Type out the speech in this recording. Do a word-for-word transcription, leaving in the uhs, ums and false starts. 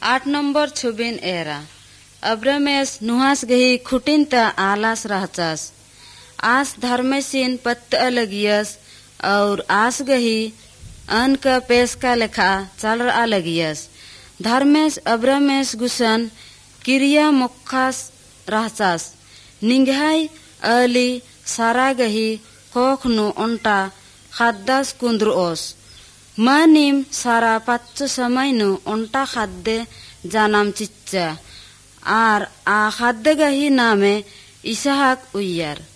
आठ number छुबिन era अब्रमेस नुहास गही खुटिन त आलास रहचास आस धर्मेसिन पत्त अलगियस और आस गही अन का पेश का लेखा चल अलगियस धर्मेस अब्रमेस गुसन किरिया मुखास रहचास निंघाई अली सारा गही कोखनु उन्टा खाद्दास कुंद्रुओस मानिम सारा पच्चो समय नु उन्टा खाद्दे जानम चिच्चा आर आ खाद्दे गही नामे इसहाक उय्यर